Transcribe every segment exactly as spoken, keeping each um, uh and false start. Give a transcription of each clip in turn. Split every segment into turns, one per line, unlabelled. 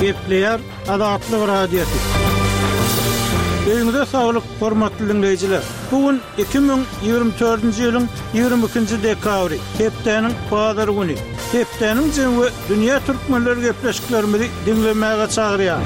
Gepleyer Adatlyk radiosu. Öňüňizde saglyk, hormatly dinleyijiler. Bugün iki bin ýygrimi dördünji ýylyň ýygrimi ikinji dekabry, hepdeniň bazary güni. Hepdeniň jemgy dünýä türkmenleri gepleşiklerimizi dinlemäge çagyrýar.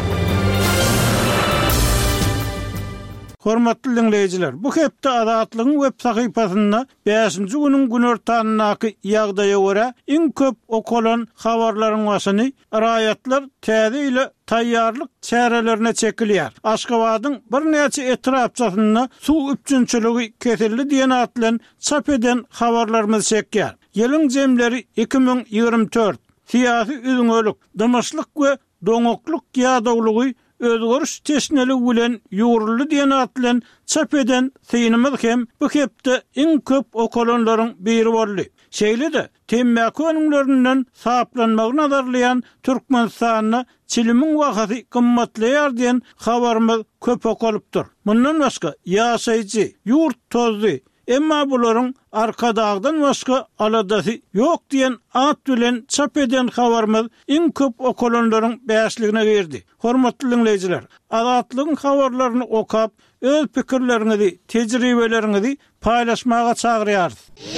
Hormatly dinleyijiler, bu hepde Adatlygyň web sahypasynda beşinji güniň günortanynaky ýagdaýa görä iň köp okulan habarlaryň başyny raýatlar täze ile taýýarlyk çärelerine çekilýär. Aşgabatyň bir näçe etrapçasynda suw üçünçüligi kesildi diýen atlan çap eden habarlarymyz çekýär. Ýylyň jemleri iki bin ýygrimi dört. Siýasy üzüňölik, dymaşlyk we doňoklyk ýa-daglygy özgörüş teşneli bilen ýuruldy diýen atlan çap eden synymyz hem bu hepde iň köp okulanlaryň biri boldy. Şeýle-de temmäki önümlerinden saplanmagy nazarlayan Türkmenistanyny çilimiň wagty gymmatlaýar diýen habarymyz köp okulypdyr. Mundan başga ýaşaýjy, ýurt tozdy, emma bularyň arkadagdan başga aladasy ýok diýen at bilen çap eden habarymyz iň köp okulanlaryň beşligine girdi. Hormatly dinleyijiler, Adatlygyň habarlaryny okap, öz pikirleriňizi, tejribeleriňizi paýlaşmaga çagyrýar.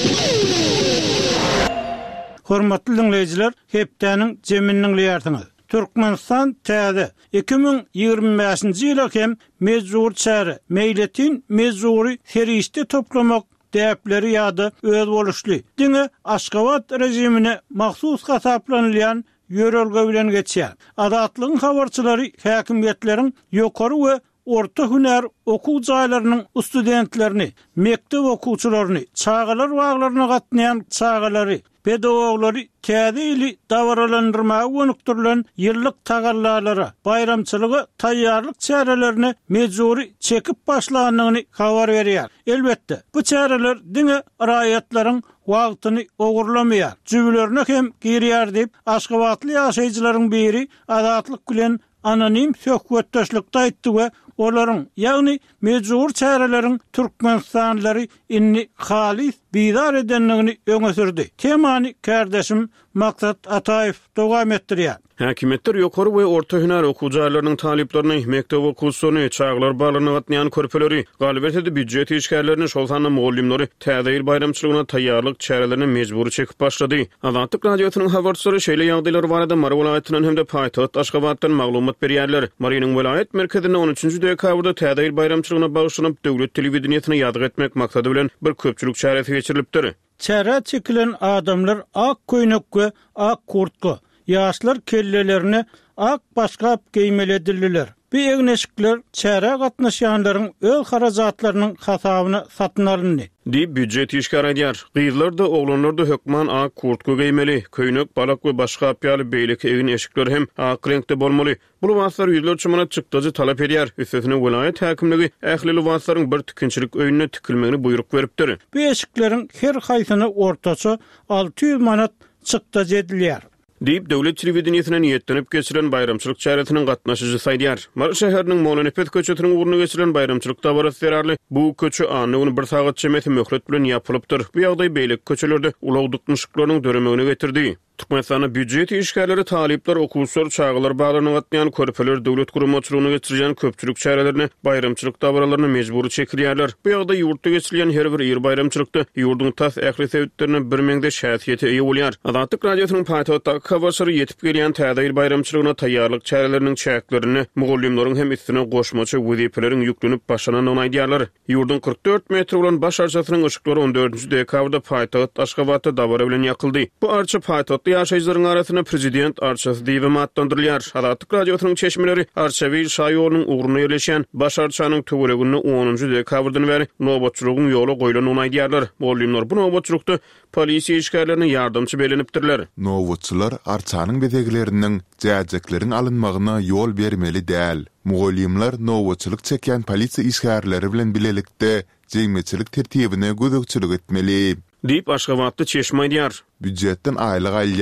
Hormatly dinleyijiler, hepdeniň jeminiň ýartyňyz. Türkmenistan täze iki bin ýygrimi beşinji ýyla hem mezur çäre, meýletin mezuri serişde toplamak däpleri ýa-da öz boluşly. Diňe Aşgabat rejimine mahsus hasaplanylýan ýörelge bilen geçýär. Adatlygyň habarçylary häkimiýetleriň ýokary we orta hüner okuw jaýlarynyň studentlerini, mektep okuwçylaryny, çağalar waglaryna gatnaýan çağalary, pedagogları täze ili dawralandyrmagy gönükdirilen ýyllyk tagallara, bayramçylygy taýýarlyk çärelerini mejburi çekip başlanyny habar berýär. Elbetde bu çäreler diňe raýatlaryň wagtyny ogurlamaýar, jübilerini hem girýär diýip Aşgabatly ýaşaýjylaryň biri Adatlyk bilen anonim söhbetdeşlikde aýtdy we olaryň, ýagny mejbur çäreleriň Türkmenistanlary inni halis bidar edenligini öňe sürdi. Temany kardeşim Maksat Ataýew dowam etdirýär.
Häkimetler ýokary we orta hüner okuwjaýlarynyň talyplaryny, mektep okuwçylaryny, çağlar barlaryna gatnaýan körpeleri, galibetde büdjet işgärlerini, şol sanly mugallimleri täze ýyl bayramçylygyna taýýarlyk çärelerini mejburi çekip başlady. Adatlyk radiosynyň habarçylary şeýle ýagdaýlar barada Mara welaýatynyň hemde paýtagat Aşgabatdan maglumat berýärler. Marynyň welaýat merkezinde on üçünji dekabrda täze ýyl bayramçylygyna bagşlanyp döwlet telewizionasyny ýadyr etmek maksady bilen bir köpçülik çäresi geçirilipdir.
Çäre çekilen adamlar ak köýnek we ak kurtga, ýaşlar kellelerini ak başgap giýmeledildiler. Bu egneşikler çäre gatnaşýanlaryň öz harajatlarynyň hasabyny satyn alyndy. Diýip büdjet işgär edýär. Gyzlar da oglanlar da hökman ak kurtga giýmeli, köýnek, balak we başga apýaly beýleki egin eşikler hem ak reňkde bolmaly. Bu lawaslar ýüzler çymana çykdyjy talap edýär. Üstesine welaýat häkimligi ähli lawaslaryň bir tükinçilik öýüne tükilmegini buyruk beripdir. Bu eşikleriň her haýsyny ortaça alty ýüz manat çykdyjy edilýär. Diýip döwlet telewizionasyna niýetlenip geçiren bayramçylyk çäresiniň gatnaşyjy saýdýar. Mara şäheriniň Molenepet köçetiniň uruny geçiren bayramçylykda barasy berarly. Bu köçü anyny bir sagat çemeti möhlet bilen ýapylypdyr. Bu ýagdaý beýlek köçelerde ulagdyknyşyklaryň döremegine getirdi. Türkmenistan'a büdjet işgärleri talyplar, okuwçylar, çağlar baglaryna gatnaýan körpeler döwlet guramaçylygyna geçirýän köpçülik çärelerini, bayramçylyk dawralaryny mejburi çekilýärler. Bu ýagdaý ýurtda geçirilýän her bir ýyl bayramçylykda ýurduň tas ähli sebäplerine bir meňde şäsiýeti eýe bolýar. Adatlyk radiosynyň paýtagatdaky habarçylary ýetip gelýän täze ýyl bayramçylygyna taýýarlyk çäreleriniň çäklerini mugallimleriň hem üstüne goşmaçy wezipeleriň ýüklenip başlanyny aýdýarlar. Ýurdun kırk dört metr bolan baş arçasynyň ışıkları on dördünji dekabrda paýtagat Aşgabatda dawra bilen ýakyldy. Bu arça paýtagat ýaşaýjylaryň arasyna prezident arçasy diýip atlandyrylýar. Adatlyk radiosynyň çeşmeleri Arçawy şaýorunyň ugruna ýerleşen baş arçanyň töweregini onunji dekabrdan beri nowbatçylygyň ýoly goýulan aýdýarlar. Mugallimler bu nowbatçylykda polisiýa işgärlerine ýardamçy belenipdirler.
Nowbatçylar arçanyň bezeglerinden jäjeklerin alynmagyna ýol bermeli däl. Mugallimler nowbatçylyk çekýän polisiýa işgärleri bilen bilelikde jeňmeçilik tertibine gözükçülük etmeli.
Diýip Aşgabatda çeşme aýdýar.
Büdjetden aýlyk alýan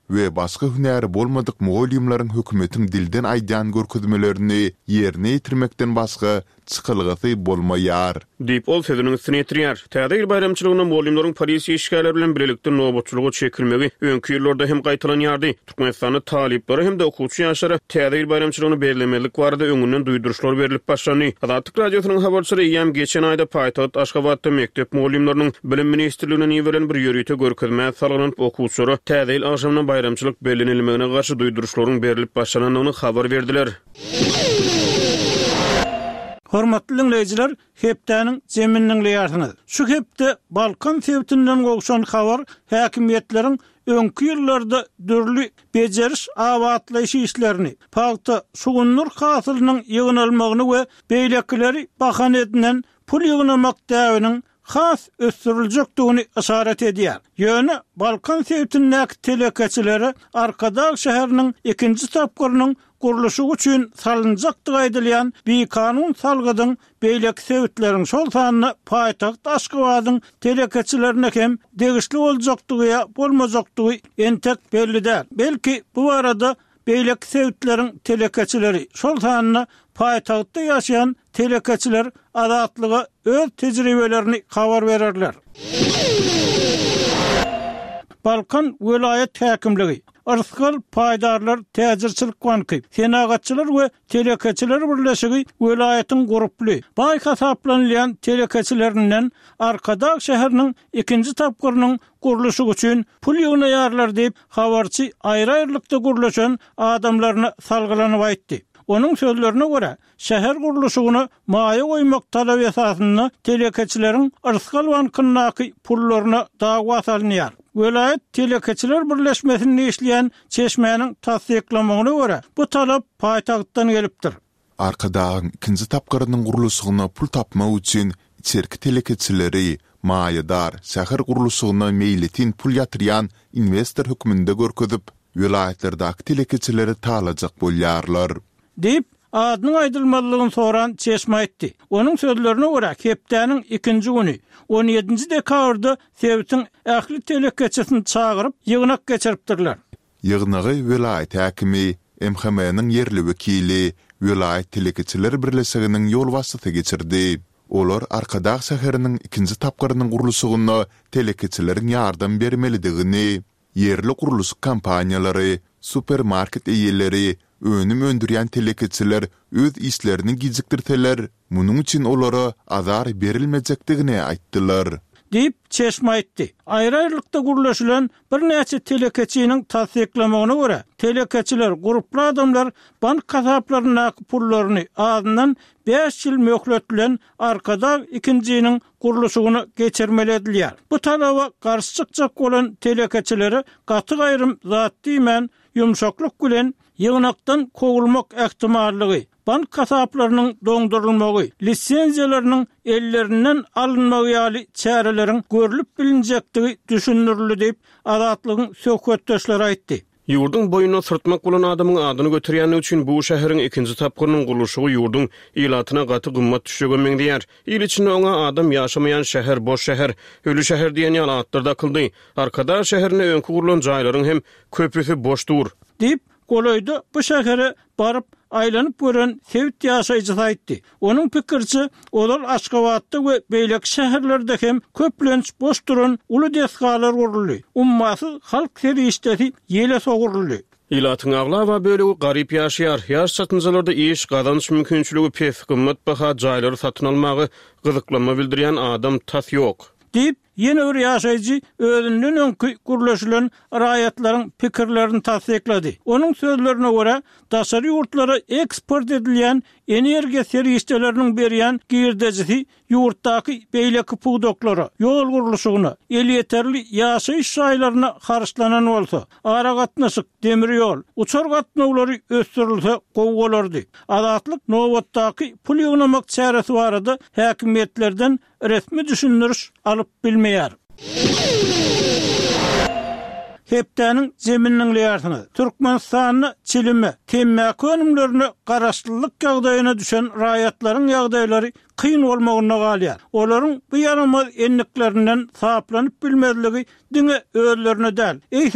we başga hünäri bolmadyk mugallimlaryň hökümetiň dilden aýdan görkezmelerini ýerine ýetirmekden başga çykylgysy bolmaýar.
Diýip ol sözüniň üstüne ýetirýär. Täze ýyl bayramçylygyna mugallimlaryň polisiýa işgärleri bilen birlikde nowatçylygy çekilmegi öňki ýyllarda hem gaýtalanýardy. Türkmenistanyň talyplary hem de okuwçy ýaşary täze ýyl bayramçylygyny bellemelik barada öňünden duýduruşlar berilip başlandy. Azatlyk radiosynyň habarçylary ýam geçen aýda paýtagat Aşgabatda mekdep mugallimlarynyň bilim ministrliginiň ýewelen bir ýörüýte görkezmä salgynyp okuwçylary täze ýyl agşamyna bayramçylyk bellenilmegine garşy duýduruşlaryň berilip başlananyny habar berdiler.
Hormatly dinleyijiler, hepdäniň zemininiň ýartyny. Şu hepde Balkan sewtinden gowşan habar häkimetleriň öňki ýyllarda dürli bejeriş awatlaýyş işlerini, paýta sugunur hasylynyň ýygnalmagyny we beýlekleri bahan edilen pul ýygnamak däwiniň has ösdüriljekdigini işaret edýär. Ýöne Balkan sewtindäki telekeçileri Arkadağ şäheriniň ikinji tapgyrynyň guruluşy üçin salynjakdygy aýdylýan bir kanun salgydyň beýlek sewtleriň şol sanyny paýtagt Aşgabatyň telekeçilerine hem degişli boljakdygy ýa bolmajakdygy entek belli däl. Belki bu arada beýlek sewtleriň telekeçileri şol sanyny paýtagtda ýaşaýan telekeçiler adatlyga öz tejribelerini habar bererler. Balkan Vilayet Häkimligi Arskal paýdarlar täzirçilik banky, senagatçylar we telekeçiler birleşigi vilayatyň guruply, baý hasaplanýan telekeçilerinden Arkadağ şäheriniň ikinji tapgyrynyň guruluşy üçin pul ýygnaýarlar diýip habarçy aýry-aýrylykda gurulşan adamlaryna salgylanyp aýtdy. Onun sözlerine göre şäher guruluşyny maýa goýmak talap esasyny telekeçileriň Arskal bankynyň pullaryna dawa salynýar. Vilayet telekeçiler birleşmesinde işleyen çeşmenin tasdiklamagyna göre bu talap paýtagtdan gelipdir.
Arkadağın ikinji tapgyrynyň guruluşyna pul tapmak üçin içerki telekeçileri maýadar şäher guruluşyna meýletin pul ýatyrýan investor hökmünde görkezip vilayetlerdäki telekeçileri talajak bolýarlar.
Deyip adynyň aýdylmalygyny soran çeşme aýtdy. Onun sözlerine göre hepdäniň ikinji güni on ýedinji dekabrda sewtiň ähli telekeçisini çagyryp ýygnak geçiripdirler.
Ýygnagy vilayet häkimi M H M-niň ýerli wekili vilayet telekeçiler birleşiginiň ýol wasty geçirdi. Olar Arkadağ şäheriniň ikinji tapgyrynyň guruluşyna telekeçileriň ýardam bermelidigini, ýerli guruluş kampaniýalary, supermarket eýelleri, önüm öndürýän telekeçiler öz işlerini gijikdirseler, munyň üçin olara azar berilmejekdigini aýtdylar.
Deyip çeşme aýtdy. Aýry-aýrylykda gurulşylan bir näçe telekeçiniň tasdiklamagyna göre telekeçiler gruply adamlar bank kasaplaryna pullaryny adyndan beş ýyl möhlet bilen Arkadağ ikinjiniň gurulşygyny geçirmeli edilýär. Bu talaba garşy çykjak bolan telekeçileri gaty gaýrym zatdy men ýumşaklyk bilen ýygnakdan kogulmak ähtimallygy, bank kasaplarynyň doňdurulmagy, lisensiýalarynyň ellerinden alınmagy ýaly çäreleriň görülüp bilinjektigi düşünürildi diýip Azatlygyň söhbetdeşleri aýtdy.
Ýurdun boyuna sırtmak bolan adamyň adyny götürýän üçin bu şäheriň ikinji tapgyrynyň gurulşy ýurdun ilatyna gaty gymmat düşýän meňdiýär. Il içinde oňa adam ýaşamaýan şäher boş şäher, ölü şäher diýen ýaly atlarda kıldy. Arkada şäherine öňkü gurulan jaýlaryň hem köpüsi boşdur.
Diýip Goloyda bu şähere barıp aýlanyp gören sewt ýaşaýjy aýtdy. Onuň pikirçi, olar Aşgabatda we beýlek şäherlerde hem köplenç boş duran uly desgalar guruldy. Ummasy halk serişdeti ýele soguruldy.
Ilatyň aglawa bölegi garyp ýaşaýar. Ýaş satynjalarda iş gazanyş mümkinçiligi pes, gymmat baha jaýlary satyn almagy gyzyklanma bildirýän adam tas ýok.
Deyip yeni bir ýaşaýjy özünden öňkü gurulşylan raýatlaryň pikirlerini tasdiklady. Onun sözlerine göre daşary ýurtlara eksport edilýän energiýa serýişleriniň berýän girdejisi ýurtdaky beýleki puwdoklara, ýol gurulşygyna, el ýeterli ýaşaýyş şaýlaryna harçlanan bolsa, ara gatnaşyk, demir ýol, uçar gatnawlary ösdürilse gowy bolardy. Azatlyk nowatdaky pul ýygnamak çäresi barada häkimetlerden resmi düşündürüş alyp bilmeýär. Hepdäniň zemininiň ýartyny, Türkmenistanyny çilimi, temmäki önümlerini garaşlylyk ýagdaýyna düşen raýatlaryň ýagdaýlary kyn bolmagyna galýar. Olaryň bu ýaramaz enliklerinden saplanyp bilmezligi diňe özlerine däl. Eýsem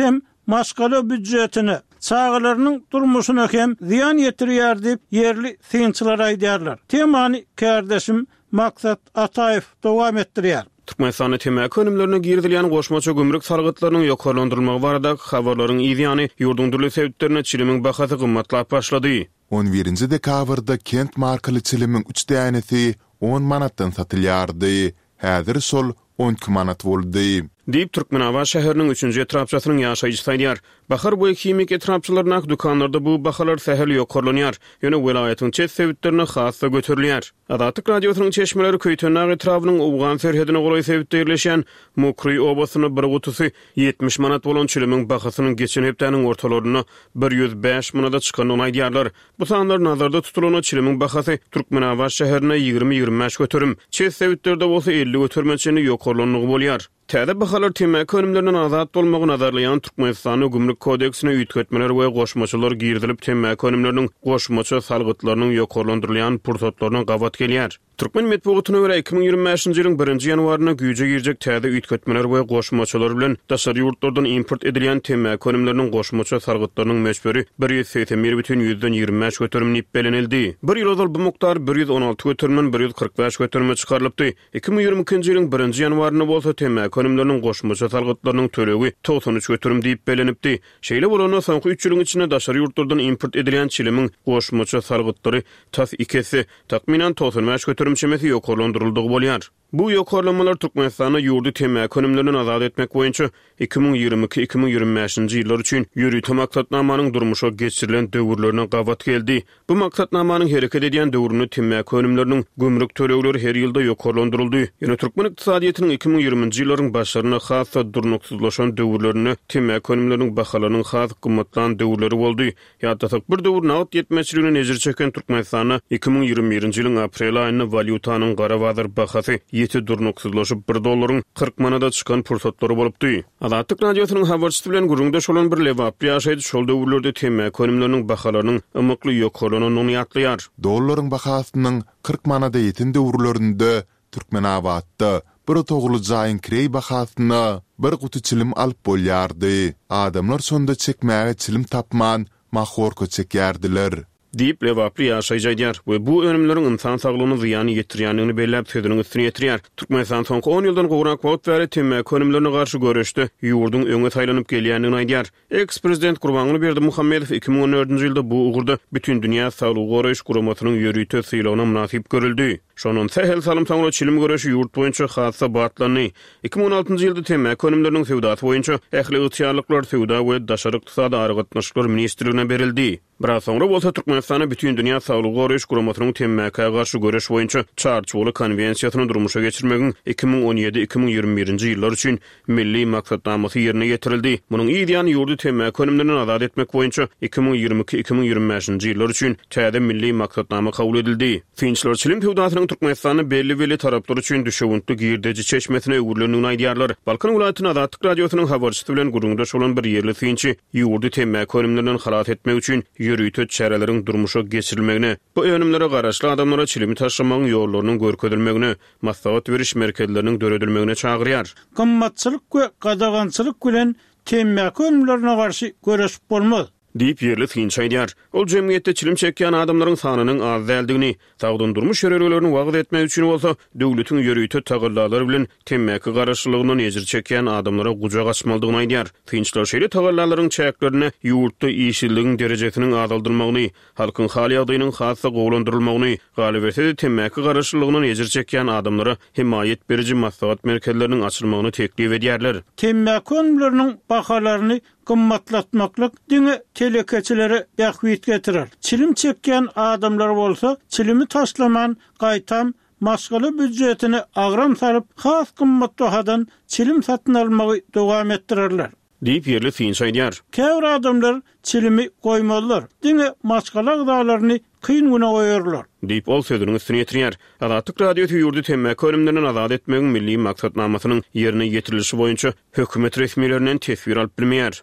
maşgaly büdjetini, çağılarynyň durmuşyna hem ziýan ýetirýär diýip yerli synçylar aýdýarlar. Temany kärdeşim Maksat Ataýew dowam etdirýär.
Türkmenistan temäki önümlerine girdilýän goşmaça gümrük sargytlarynyň ýokarlandyrylmagy barada habarlaryň ýa-ni ýurdun durly sebäplerine çilimin bahasy gymmatlap başlady.
on birinji dekabrda kent markaly çilimin üç dänesi on manatdan satylýardy. Häzir sol on iki manat boldy.
Diýip Türkmenaba şäheriniň üçünji etrapçasynyň ýaşaýjy saýdýar. Bahar boýy kimik etrapçylaryna dukanlarda bu bahalar sähel ýokarlanýar. Ýöne welaýatyň çet sebäplerine hassa göterilýär. Adatyk radiosynyň çeşmeleri Köýtönäg etrabynyň Owgan ferhedine goly sebäpde ýerleşen Mokry obasyny bir gutusy yetmiş manat bolan çilimiň bahasynyň geçen hepdeniň ortalaryna bir yüz beş manata çykanyny aýdýarlar. Bu sanlar nazarda tutulany çilimiň bahasy Türkmenaba şäherine ýygrimi ýygrimi beş göterim, çet sebäplerde bolsa elli götermeçini ýokarlanmagy bolýar. Täze bahalar temäki önümlerinden azat bolmagy nazarlayan Türkmenistanyň Gümrük kodeksine üýtgetmeler we goşmaçylar girdilip temäki önümleriniň goşmaça salgytlarynyň ýokarlandyrylýan pursatlaryna gawat gelýär. Türkmen medeniýetyne görä iki ming ýygrimi beşinji ýylyň birinji ýanwaryna güýje girjek täze üýtgetmeler we goşmaçylar bilen daşary ýurtlardan import edilýän temäki önümleriniň goşmaça salgytlarynyň meşberi bir yüz seksen bir бүтүн yüzden ýygrimi beş göterim nip belenildi. Bir ýyl ozal bu mukdar bir yüz on alty göterimden bir yüz kırk beş göterime çykarylypdy. iki ming ýygrimi ikinji ýylyň birinji ýanwaryna bolsa temäki önümleriniň goşmaça salgytlarynyň töregi doksan üç göterim diýip belenipdi. Şeýle bolany soňky üç ýylyň içinde daşary ýurtlardan import edilýän çilimiň goşmaça salgytlary tas ikisi takminan doksan beş göterim çemeti ýokarlandyryldygy bolýar. Bu ýokarlanmalar Türkmenistanyň ýurdu temäki önümlerinden azat etmek boýunça iki ming ýygrimi iki - iki ming ýygrimi beşinji ýyllar üçin ýürüýte maksatnamanyň durmuşa geçirilen döwürlerine gawat geldi. Bu maksatnamanyň hereket edýän döwrüni temäki önümleriniň gümrük tölegleri her ýylda ýokarlandyryldy. Ýöne Türkmen ykdysadyýatynyň iki ming ýygrimiňji ýyllaryň başlaryna hassa durnuksuzlaşan döwürlerini temäki önümleriniň bahalarynyň has gymmatlan döwürleri boldy. Ýa-da bir döwür nağd ýetmeçiligine nejir çeken Türkmenistana iki ming ýygrimi birinji ýylyň aprel aýyny valyutanyň gara bazar bahasy ýeti durnuksuzlaşyp bir dollaryň kırk manata çykan pursatlary bolupdy. Adatyk radiosynyň habarçysy bilen gurulmda şolan bir lewaply ýaşaýdy. Şol döwürlerde temäki önümleriniň bahalarynyň ymykly ýokarlanyny ýatlaýar.
Dollaryň bahasynyň kırk manata ýeten döwürlerinde Türkmenabatda bir togly jaýyň kirey bahasyny bir guty çilim alyp bolýardy. Adamlar sonda çekmäge çilim tapman mahorka çekýärdiler.
Diýip lewaply ýaşaýjydýar we bu önümleriň insan saglygyny ziýany ýetirýändigini belläp söýdüriň üstüne ýetirýär. Türkmenistan soňky on ýyldan gowrak wagt bäri temäki önümlerine garşy görüşde ýurdun öňe taýlanyp gelýändigini aýdýar. Eks-prezident Gurbanguly Berdimuhammedow iki ming on dördünji ýylda bu ugurda bütün dünýä saglygy goraýyş guramatynyň ýörüýte syýlawyna munasip görüldi. Şonun sähel salymsaňly çilim görüşi ýurt boýunça hassa batlany. iki ming on altyncı ýylda temäki önümleriniň sewdasy boýunça ähli ýetýärlikler sewda we daşary ykdysady aragatnaşyklary ministrligine berildi. Biraz soňra bolsa Türkmenistana bütün dünýä saglygy goraýyş guramatynyň temäki garşy görüş boýunça çarçyly konwensiýasyny durmuşa geçirmegin iki ming on ýedi - iki ming ýygrimi birinji ýyllar üçin milli maksatnamasy ýerine getirildi. Munyň ideýany ýurdu temäki önümlerinden azat etmek boýunça iki ming ýygrimi iki - iki ming ýygrimi beşinji ýyllar üçin täze milli maksatnama kabul edildi. Finçler çilim sewdasynyň Türkmenistany belli belli taraplar üçin düşewüntli girdeji çeşmesine öwürlenýäni aýdýarlar. Balkan welaýatynyň Adatyk radiosynyň habarçysy bilen gurulmda şolan bir ýerli finçi ýurdu temäki önümlerinden halat etmek üçin ýörüýte çäreleriň durmuşa geçirilmegine, bu önümlere garaşly adamlara çilimi taşımagyň ýollarynyň görkezilmegine, maslahat beriş merkezleriniň döredilmegine çagyrýar.
Gymmatçylyk we gadagançylyk bilen temäki önümlerine garşy görüş bolmaz.
Diýip ýerli finçi aýdýar. Ol jemgyýetde çilim çekýän adamlaryň sanynyň az däldigini, sagdyn durmuş ýörelerini wagt etmek üçin bolsa, döwletiň ýörüýte tagallary bilen temäki garaşlygyny ejir çekýän adamlara gujak açmalydygyny aýdýar. Finçler şeýle tagallaryň çäklerini ýurtda işçiligiň derejesini azaldyrmagyny, halkyň hali ýagdaýynyň hassa gowlandyrylmagyny, galiberse temäki garaşlygyny ejir çekýän adamlara himayet beriji maslahat merkezleriniň açylmagyny teklip edýärler.
Temäki önümleriniň bahalaryny gymmatlatmaklyk diňe telekeçilere ýahwit getirer. Çilim çekýän adamlar bolsa, çilimi taşlaman, gaýtam, maşgaly büdjetini agram salyp, has gymmat bahadan çilim satyn almagy dowam etdirerler.
Diýip ýerli finçi aýdýar.
Käwr adamlar çilimi goýmalylar. Diňe maşgala gydalaryny kyn güne goýarlar.
Diýip ol sözüniň üstüne ýetirýär. Adatyk radiosu ýurdu temäki önümlerinden azat etmegiň milli maksatnamasynyň ýerine ýetirilişi boýunça hökümet resmiýetlerinden tesbir alyp bilmeýär.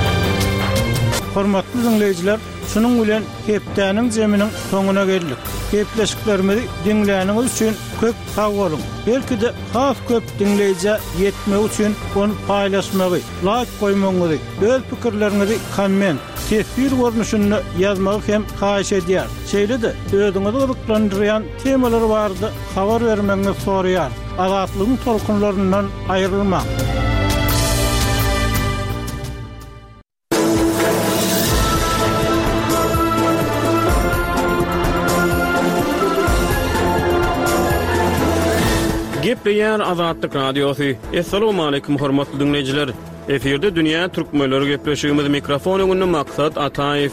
Hormatly dinleýijiler, şunuň bilen hepdeniň jeminiň soňuna geldik. kepleşiklerimizi dinleýäniňiz üçin köp sag bolun. Belki de has köp dinleýije ýetmek üçin onu paýlaşmagy, like goýmaňyzy, öz pikirlerinizi komment, tefsir görnüşünde ýazmagy hem haýyş edýär. Şeýle-de özüňizi gyzyklandyrýan temalar bardy, habar bermeňizi soraýar. Azatlygyň tolkunlaryndan aýrylmaň.
Gepleýär Azatlyk Radiosy. Assalamu alaykum hormatly dinleýijiler. Eferde dünýä türkmenleri gepleşigimiz mikrofon öňünde maksat Ataýew.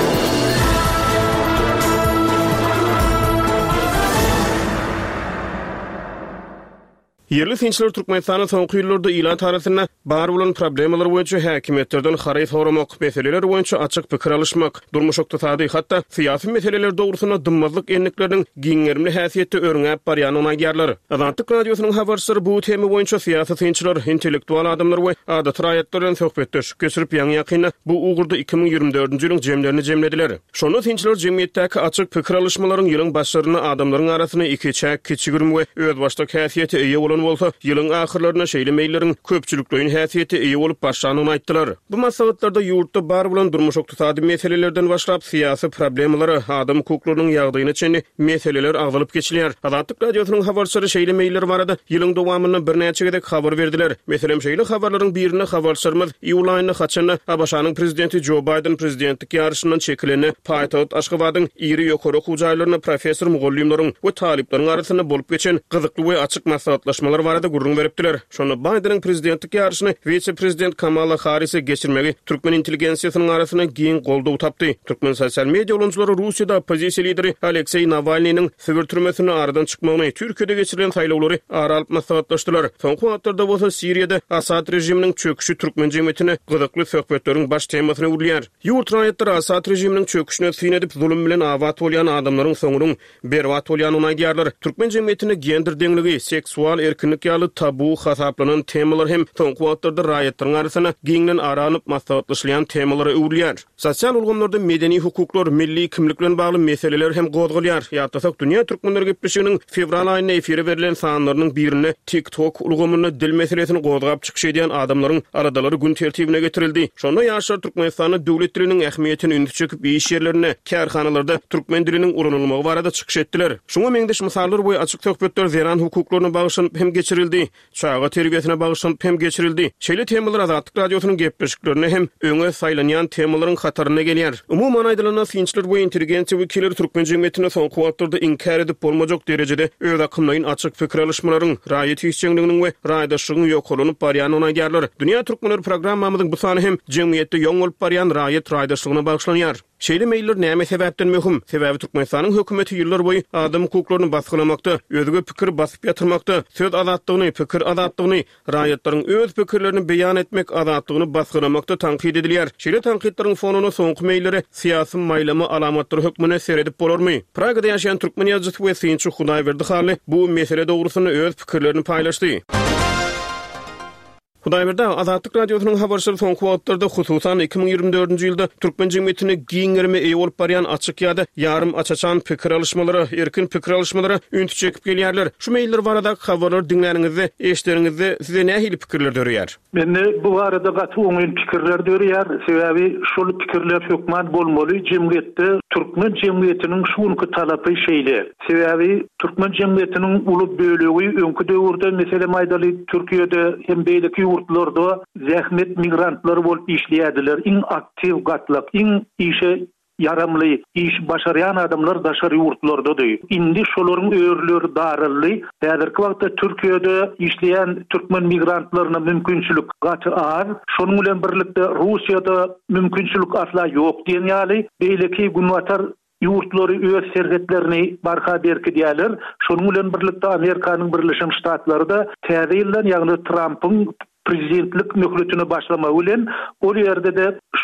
Yerli tinçler Türkmenistanyň soňky ýyllarda ilan tarasyna bar bolan problemler boýunça häkimetlerden haray soramak, meseleler boýunça açyk pikir alışmak, durmuş ykdysady hatda syýasy meseleler dogrusyna dymmalyk enlikleriniň giňermli häsiýeti öňäp barýan onaýarlary. Azatlyk radiosynyň habarçylary bu tema boýunça syýasy tinçler, intellektual adamlar we adat raýatlaryň söhbetleşip geçirip ýa-ni ýakyna bu ugurda iki bin ýigirme dördünji ýylyň jemlerini jemlediler. Şonu tinçler jemgyýetdäki açyk pikir alışmalaryň ýylyň başlaryna adamlaryň arasyna iki çäk kiçigirme we öz başlyk häsiýeti eýe bolan bolsa, ýylyň ahyrlaryna şeýle meýillerin köpçülikliň häsiýeti eýe bolup başlanyny aýtdylar. Bu maslahatlarda ýurtda bar bolan durmuş ykdysady meselelerden başlap syýasy problemlary, adam hukuklarynyň ýagdaýyna çenli meseleler agdalyp geçilýär. Azatlyk radiosynyň habarçylary şeýle meýiller barada ýylyň dowamyny bir näçe gedek habar berdiler. Meselem şeýle habarlaryň birini habarçylary ýylaýyny haçany Abaşanyň prezidenti Joe Biden prezidentlik ýarşyndan çekileni paýtagat Aşgabatyň iri ýokary hujaýlaryny professor mugallimlaryň we taliplaryň arasynda bolup geçen gyzykly we açyk maslahatlaşmalar barada gurrun beripdiler. Şonu Biden'ın prezidentlik ýarşyny vice prezident Kamala Harris'e geçirmegi Türkmen intelligensiýasynyň arasyna giň goldaw tapdy. Türkmen sosial media ulanjylary Russiýada opozisiýa lideri Aleksey Navalnyň Sibir türmesine aradan çykmagyny, Türkiýede geçirilen saýlawlary ara alyp maslahatlaşdylar. Soňky wagtlarda bolsa Siriýada Asad rejiminiň çöküşi Türkmen jemgyýetine gyzykly söhbetleriň baş temasyna ulanýar. Ýurt raýatlary Asad rejiminiň çöküşine syn edip zulüm bilen awat bolýan adamlaryň soňunyň berwat bolýanyny aýdýarlar. Türkmen jemgyýetine gender deňligi, seksual erkinlik ýaly tabu hasaplanan temalar hem soňky wagtlarda raýatlaryň arasyna giňden aranyp maslahatlaşýan temalary öwrülýär. Sosial ulgamlarda medeni hukuklar, milli kimlik bilen bagly meseleler hem gozgulýar. Ýa-da dünýä türkmenleri gepleşiginiň fevral aýyna efire berilen sanlarynyň birine TikTok ulgamyny dil meselesini gozgap çykyş edýän adamlaryň aradalary gün tertibine getirildi. Şonda ýaşar Türkmenistanyň döwlet diliniň ähmiýetini ündü çekip iş ýerlerine, kärhanalarda türkmen diliniň ulanylmagy barada çykyş etdiler. Şoňa meňdeş misallar boýy açyk söhbetler zeran hukuklaryna bagyşyp hem geçirildi. Çağa terbiyesine bagışlanıp hem geçirildi. Şeýle temalar Azatlyk radiosynyň gepleşiklerini hem öňe saýlanýan temalaryň hataryna gelýär. Umumyň aýdylanan finçler we intelligensiýa wekilleri Türkmen jemgyýetine soňky wagtlarda inkar edip bolmajak derejede öz akymlaryň açyk pikir alışmalaryň raýat işçiliginiň we raýatdaşlygyň ýokalanyp barýanyny aýdýarlar. Dünýä türkmenleri programmamyzyň bu sany hem jemgyýetde ýoň bolup barýan raýat raýatdaşlygyna bagışlanýar. Şeýle meýiller näme sebäpden möhüm? Sebäbi Türkmenistanyň hökümeti ýyllar boýy adam hukuklaryny basgylamakda, özüge pikir basyp ýatyrmakda, söz azatlygyny, pikir azatlygyny, raýatlaryň öz pikirlerini beýan etmek azatlygyny basgylamakda tanqid edilýär. Şeýle tanqidleriň fonuny soňky meýilleri syýasy maýlama alamatlary hökmüne seredip bolarmy? Pragada ýaşaýan türkmen ýazgysy we synçy Hudaýberdi Hally bu mesele dogrusyna öz pikirlerini paýlaşdy. Hudaýberde Azatlyk radiosynyň habarçylary soňky wagtlarda hususan iki bin ýigirme dördünji ýylda türkmen jemgyýetine giňerme eýe bolup barýan açyk ýa-da ýarym açaçan pikir alışmalary, erkin pikir alışmalary üntü çekip gelýärler. Şu meýiller barada habarlar dinläňizde, eşitdiňizde size nähili pikirler dörýär?
Menne bu arada gaty oňun pikirler dörýär. Sebäbi şol pikirler hökman bolmaly. Jemgyýetde türkmen jemgyýetiniň şuňky talapy şeýle. Sebäbi türkmen jemgyýetiniň uly bölegi öňkü döwürde meselem aýdaly Türkiýede hem beýleki ýurtlarda zähmet migrantlar bolup işleýärdiler. Iň aktiv gatlyk, iň işe yaramly, iş başaryan adamlar daşary ýurtlardadyr. Indi şolaryň öýrleri daryldy. Häzirki wagtda Türkiýede işleýän türkmen migrantlaryna mümkinçilik gaty ar. Şonuň bilen birlikde Russiýada mümkinçilik asla ýok diýen ýaly beýleki günwatar ýurtlary öz serhetlerini barha berkidýärler. Şonuň bilen birlikde Amerikanyň Birleşik Ştatları da täze ýyldan ýagny Trumpyň prezidentlik möhletini başlama bilen o ýerde de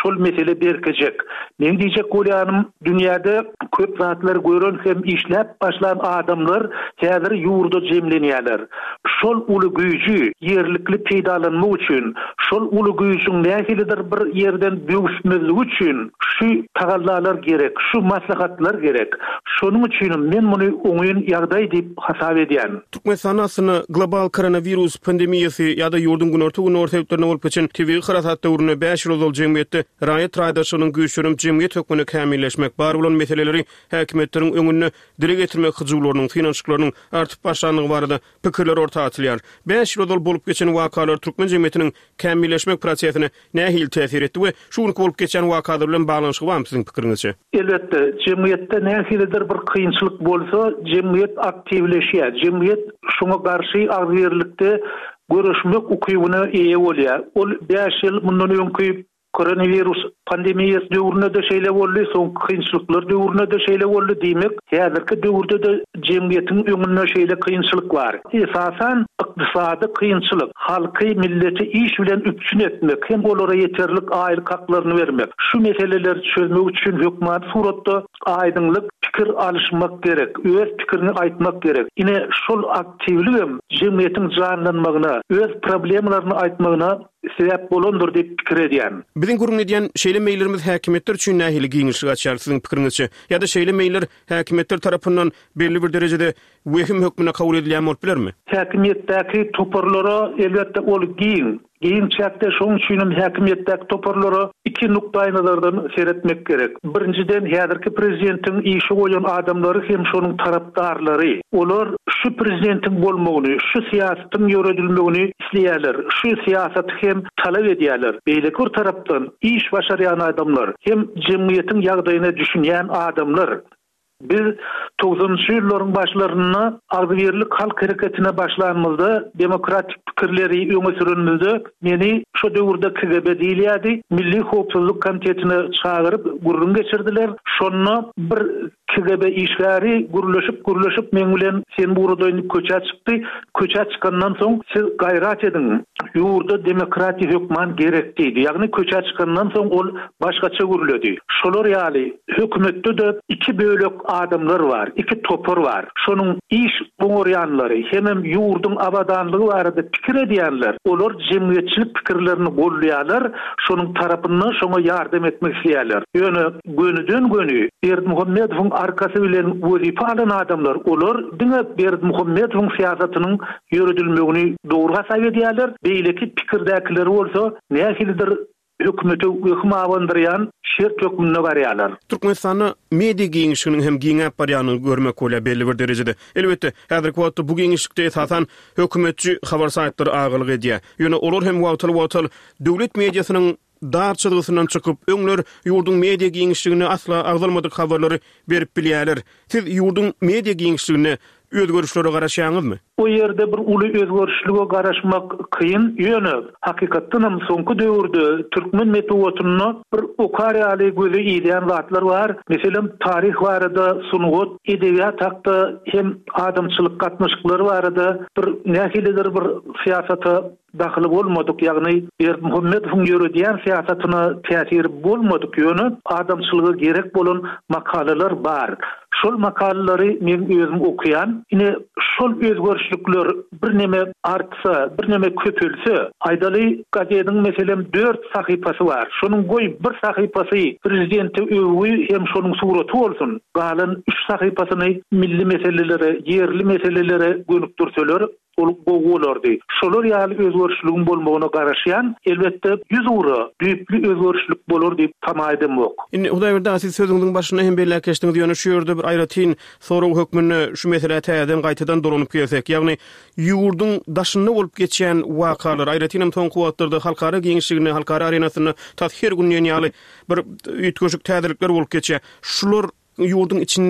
şol mesele berkejek. Men diýjek bolýanym, dünýäde köp zatlar gören hem işläp başlan adamlar häzir ýurda jemlenýärler. Şol uly güýjü yerlikli peýdalanmak üçin, şol uly güýjüň nähilidir bir ýerden büyüsmezlik üçin şu tagallalar gerek, şu maslahatlar gerek. Şonuň üçin men muny oňyň ýagdaý diýip hasap edýän.
Türkmenistan aslında global koronavirus pandemiyası ýa-da ýurdun günorta ortaýyklaryna bolup geçen T V haratat döwrüne beş ýyl bol jemgyýetde raýat raýdaşynyň güýçlerini jemgyýet hökmüne kämilleşmek bar bolan meseleleri häkimetleriň öňüne dile getirmek hyjyklarynyň finansiýaklarynyň artyp başlandygy barada pikirler ortaga atylýar. beş ýyl bolup geçen wakalar türkmen jemgyýetiniň kämilleşmek prosesine nähil täsir etdi we şunu bolup geçen wakalar bilen baglanşygy barmy siziň pikiриňizçe?
Elbetde, jemgyýetde nähilidir bir kynçylyk bolsa, jemgyýet aktivleşýär. Jemgyýet şoňa garşy agyrlykda görüşmek ukybyna eýe bolýar. Ol beş ýyl mundan öňki koronavirus pandemiyasy döwründe de şeýle boldy, soň kynçylyklar döwründe de şeýle boldy diýmek, häzirki döwürde de jemgyýetiň öňünde şeýle kynçylyk bar. Esasan ykdysady kynçylyk, halky milleti iş bilen üpçün etmek, hem olara ýeterlik aýlyk haklaryny bermek. Şu meseleleri çözmek üçin hökümet suratda aýdynlyk pikir alışmak gerek, öz pikirini aýtmak gerek. Ine şol aktivligim jemgyýetiň janlanmagyna, öz problemlaryny aýtmagyna sebäp bolandyr diýip pikir edýän.
Biziň gurun edýän şeýle meýillerimiz häkimetler üçin nähili giňişlik açar siziň pikiriňizçe? Ýa-da şeýle meýiller häkimetler tarapyndan belli bir derejede wehim hökmüne kabul edilýän bolup bilermi?
Häkimetdäki toparlara elbetde ol giň. Giň çäkde şoň üçin häkimetdäki toparlara iki nukdaýlardan seretmek gerek. Birinciden häzirki prezidentiň işi goýan adamlary hem şonuň tarapdarlary. Olar şu prezidentiň bolmagyny, şu siýasatyň ýöredilmegini isleýärler. Şu siýasaty hem talap edýärler. Beýleki tarapdan iş başarýan adamlar, hem jemgyýetiň ýagdaýyna düşünýän adamlar. Biz doksanjy ýyllaryň başlaryny agyrlyk halk hereketine başlanmazda demokratik pikirleri öňe sürünmezde meni şu döwürde K G B diýilýärdi. Milli Howpsuzlyk Komitetine çağırıp gurrun geçirdiler. Şonu bir K G B işgäri guruluşyp guruluşyp men bilen sen burada köçä çykdy. Köçä çykandan soň siz gaýrat edin. Ýurda demokratik hökman gerek diýdi. Ýagny köçä çykandan soň ol başgaça guruldy. Şolar ýaly hökümetde de iki bölek adamlar var, iki topar var. Şonuň iş boňarýanlary hem ýurdun abadanlygy barada pikir edýänler. Olar jemgyýetçilik pikirlerini gollaýarlar, şonuň tarapyndan şoňa ýardam etmek isleýärler. Ýöne gönüden gönü Berdimuhammedowyň arkasy bilen wezife alan adamlar, olar diňe Berdimuhammedowyň siýasatynyň ýöredilmegini dogry hasap edýärler. Beýleki pikirdäkiler bolsa nähilidir hökümeti öküm avandıryan şert hökmüne barýarlar.
Türkmenistany media giňişiniň hem giňäp barýanyny görmek bolýar belli bir derejede. Elbetde häzirki wagtda bu giňişlikde esasan hökümetçi habar saýtlary agylyk edýär. Ýöne olar hem wagtly-wagtly döwlet mediasynyň darçylygynyň çykyp öňler ýurdun media giňişligine asla agdalmadyk habarlary berip bilýärler. Siz ýurdun media giňişligine özgörüşlere garaşýaňyzmy?
O ýerde bir uly özgörüşlige garaşmak kıyın. Ýöne hakykatdan hem soňky döwürde türkmen metowatyny bir okaryýaly gözi ýeýän zatlar bar. Meselem tarih barada, sunugat, edebiýat hakda hem adamçylyk gatnaşyklary barada bir nähilidir bir siýasata daxil bolmadyk, ýagny Berdimuhammedowyň ýöredýän siýasatyna täsir bolmadyk ýöne adamçylyga gerek bolan makalalar bar. Şol makalary men özüm okuyan, ine şol özgörüşlükler bir neme artsa, bir neme köpülse, aýdaly gazetiň meselem dört sahypasy bar. Şonuň goý bir sahypasy prezidenti öwü hem şonuň suraty bolsun. Galan üç sahypasyny milli meselelere, yerli meselelere gönükdirseler, ol goýulardy. Şolar ýaly özgörüşlügiň bolmagyna garaşýan, elbetde ýüz ura düýpli özgörüşlük bolar diýip tamaýdym ok.
Indi Hudaýberden siz sözüňiň başyna hem belli keşdiňiz ýöne şu ýerde bir aýratyn soraw hökmüne şu mesele täzeden gaýtadan dolanyp gelsek, ýagny ýurdun daşynda bolup geçýän wakalar aýratyn toňky wagtlarda halkara giňişligine, halkara arenasyna taýyr günýän ýaly bir ýetgeşik täzelikler bolup geçýär. Şular ýurdun içinde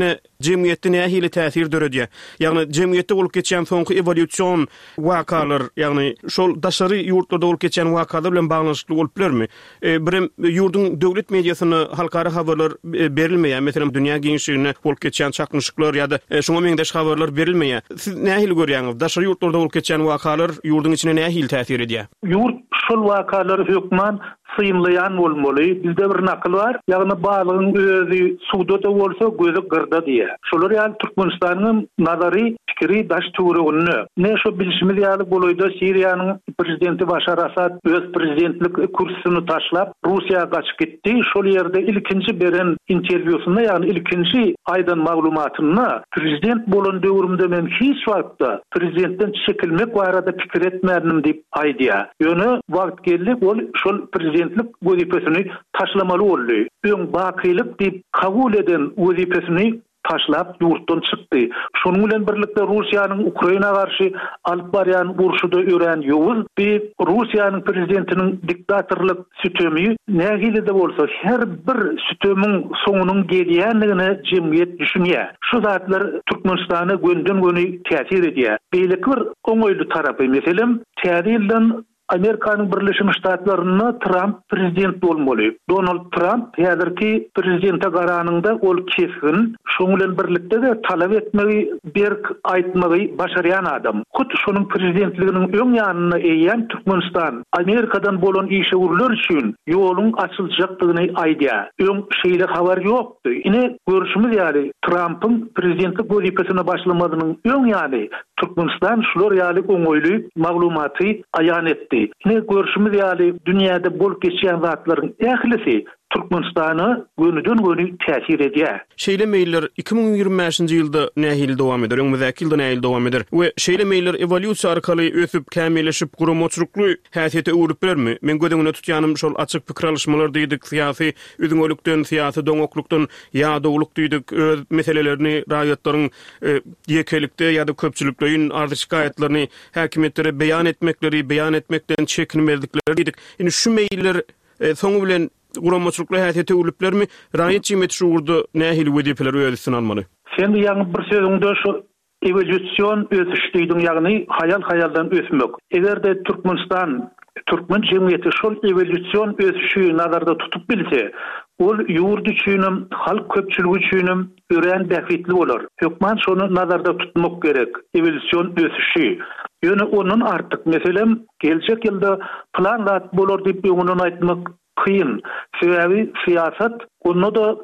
jemgyýetde nähili täsir döredýär. Ýagny jemgyýetde bolup geçen soňky evolýusiýon wakalar, ýagny şol daşary ýurtlarda bolup geçen wakalar bilen baglanşykly bolup bilermi? E, Birim ýurdun döwlet mediasyny halkara habarlar berilmeýär. Meselem dünýä gençligine bolup geçen çakmışyklar ýa-da e, şoňa meňdeş habarlar berilmeýär. Siz nähili görýäňiz? Daşary ýurtlarda bolup geçen wakalar ýurdun içine nähili täsir edýär?
Ýurt şol wakalar hökman sıyımlayan olmaly. Bizde bir nakıl var. Ýagny balygyň özü suwda da bolsa gözü gyrda diye. Şolar ýaly Türkmenistanyň nazary pikiri daş turugyny. Ne şo bilişimiz ýaly boloýda Siriýanyň prezidenti Başar Asad öz prezidentlik kursyny taşlap Russiýaga gaçyp gitdi. Şol ýerde ilkinji beren interwýusynda ýagny ilkinji aýdan maglumatyny prezident bolan döwrümde men hiç wagtda prezidentden çekilmek barada pikir etmädim diýip aýdýar. Ýöne wagt geldi ol şol prezidentlik wezipesini taşlamaly boldy. Öň bakylyk diýip kabul eden wezipesini taşlap ýurtdan çykdy. Şonuň bilen birlikde Russiýanyň Ukraina garşy alyp barýan urşuda ören ýowuz bir Russiýanyň prezidentiniň diktatorlyk sütemi nähili de bolsa her bir sütemiň soňunyň gelýänligini jemgyýet düşünýär. Şu zatlar Türkmenistany gönden göni täsir edýär. Beýleki bir oňoýly tarapy meselem täzirden Amerikanyň Birleşmiş Ştatlaryna Trump prezident bolmaly. Donald Trump häzirki prezidente garanyňda ol keskin, şoň bilen birlikde de talap etmegi, berk aýtmagy başarýan adam. Hut şonuň prezidentliginiň öň ýanyna eýen Türkmenistan Amerikadan bolan işgörler üçin ýoluň açyljakdygyny aýdýar. Öň şeýle habar ýokdy. Ine görüşimiz ýaly Trump'yň prezidentlik wezipesine başlamadynyň öň ýaly Türkmenistan şular ýaly oňoýly maglumaty aýan etdi. Ne görüşimiz ýaly dünýäde bolup geçýän zatlaryň ählisi Türkmenistany gönüden göni täsir edýär.
Şeýle meýiller iki bin ýygrimi beşinji ýylda nähili dowam eder, öňümizäki ýylda nähili dowam eder. We şeýle meýiller evolýusiýa arkaly ösüp kämilleşip gurumoçlukly häsiýete urup bermi? Men gödüňine tutýanym şol açyk pikir alışmalar diýdik, syýasy üzüňölükden, syýasy doňoklukdan ýa-dowluk diýdik, öz meselelerini raýatlaryň e, ýekelikde ýa-da köpçüliklerin ardy şikaýetlerini häkimetlere beýan etmekleri, beýan etmekden çekinmezlikleri diýdik. Indi şu meýiller e, soňu bilen gurumoçlukly häsiýete uluplarmy raýat jemgyýeti şu urda nähili wezipeler öýdüsini almaly?
Sen ýa-ni bir sözüňde şu evolýusiýon ösüş diýdiň, ýagny hayal-hayaldan ösmek. Egerde Türkmenistan Türkmen jemgyýeti şol evolýusiýon ösüşi nazarda tutup bilse, ol ýurt üçin, halk köpçüligi üçin ören bähitli bolar. Hökman şonu nazarda tutmak gerek. Evolýusiýon ösüşi. Ýöne onun artyk meselem geljek ýylda planlat bolar diýip öňünden aýtmak kıyın. Sebebi siyaset, onu da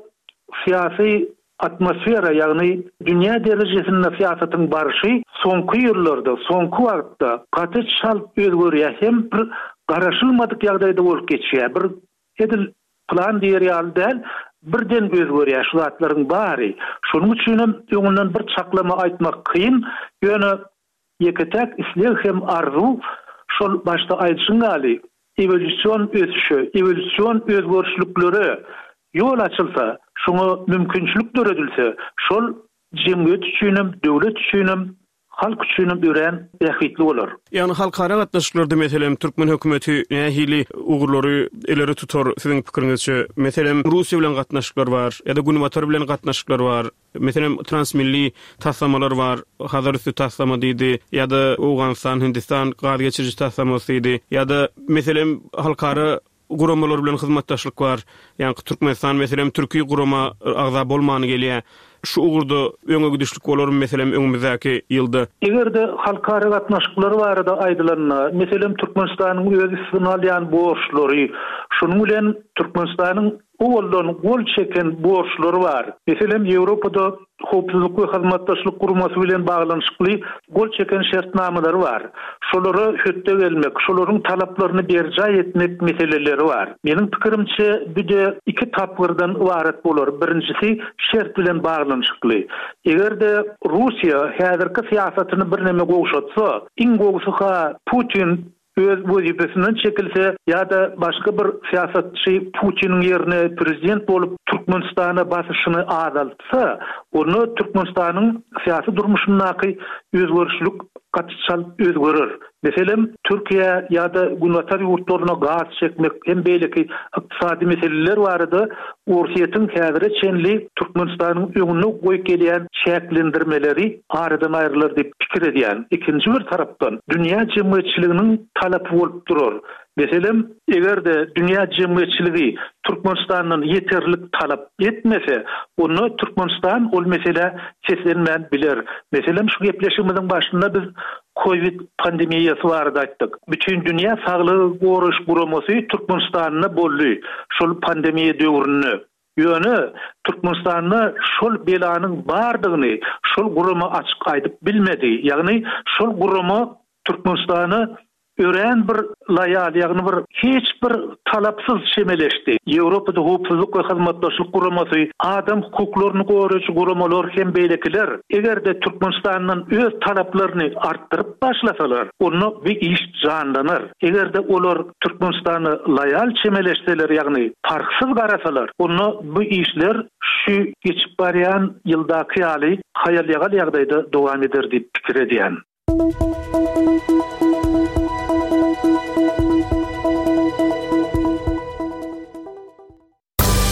siyasi atmosfera, yani dünya derejesinde siyasetin barışı sonku yıllarda, sonku wagtda katı şalt özgörýär, hem bir garaşylmadyk ýagdaýda bolup geçýär. Bir edil plan diýer ýalda birden özgörýär şu zatlaryň bary. Şonuň üçin öňünden bir çaklama aýtmak kıyın. Ýöne ýeketek isleg hem arzu şol başda aýdyşyň gali. Evolýusiýon ösüşi, evolýusiýon özgörüşlikleri ýol açylsa, şoňa mümkinçilik döredilse, şol jemgyýet üçin, döwlet üçin, halk üçin ören bähitli bolar.
Ýani halkara gatnaşyklarda meselem Türkmen hökümeti nähili ugurlary eleri tutar siziň pikiriňizçe? Meselem Russiýa bilen gatnaşyklar bar, ýa-da Günbatar bilen gatnaşyklar bar. Meselem transmilli taslamalar bar, hazır üstü taslama diýdi, ýa-da Awganistan, Hindistan gady geçiriji taslamasy diýdi, ýa-da meselem halkara guramalar bilen hyzmatdaşlyk bar. Ýani Türkmenistan meselem Türkiýe gurama agza bolmany gelýär. Şu ugurda öňe gidişlik bolar meselem öňümüzdäki ýylda.
Egerde halkara gatnaşyklar barada aýdylanna, meselem Türkmenistanyň öz istinalyan borçlary, şonuň bilen Türkmenistanyň oğuldan gol çeken borçlary bar. Meselem Ýewropada howpsuzlyk we hyzmatdaşlyk gurmasy bilen baglanşykly gol çeken şertnamalar bar. Şolary hötte gelmek, şolaryň talaplaryny berjay etmek meseleleri bar. Meniň pikirimçe büde iki tapgyrdan ibaret bolar. Birincisi şert bilen baglanşykly. Egerde Russiýa häzirki siýasatyny bir neme gowşatsa, iň gowşuha Putin öz wezipesinden çekilse ýa-da başga bir siýasatçy Putiniň ýerine prezident bolup Türkmenistana basyşyny azaltsa, onu Türkmenistanyň siýasy durmuşyndaky özgörüşlik gaçsal özgörür. Meselem Türkiye ýa-da Günwatar ýurtlaryna gaz çekmek hem beýleki ykdysady meseleler barady. Ursiýetin häzire çenli Türkmenistanyň öňüne goýup gelýän şäklendirmeleri aradan aýrylar diýip pikir edýän. Ikinji bir tarapdan dünýä jemgyýetçiliginiň talapy bolup durar. Meselem egerde dünýä jemgyýetçiligi Türkmenistanyň ýeterlik talap etmese, onu Türkmenistan ol mesele çeşlenmän biler. Meselem şu gepleşigimiziň başynda biz Covid pandemiýasy barada aýtdyk. Bütün dünýä saglygy goruş guramasy Türkmenistanyna boldy. Şol pandemiýa döwründe ýöne Türkmenistanyna şol belanyň bardygyny şol gurama açyk aýdyp bilmedi. Ýagny şol gurama Türkmenistany ören bir layal, ýagny bir hiç bir talapsyz şemeleşdi. Ýewropada howpsuzlyk we hyzmatdaşlyk guramasy, adam hukuklaryny goraýjy guramalar hem beýlekiler, egerde Türkmenistanyň öz talaplaryny artdyryp başlasalar, onu bir iş janlanar. Egerde olar Türkmenistany layal şemeleşseler, ýagny farksız garasalar, onu bu işler şu geçip barýan ýyldaky ýaly hayal ýagal ýagdaýda dowam eder diýip pikir edýän.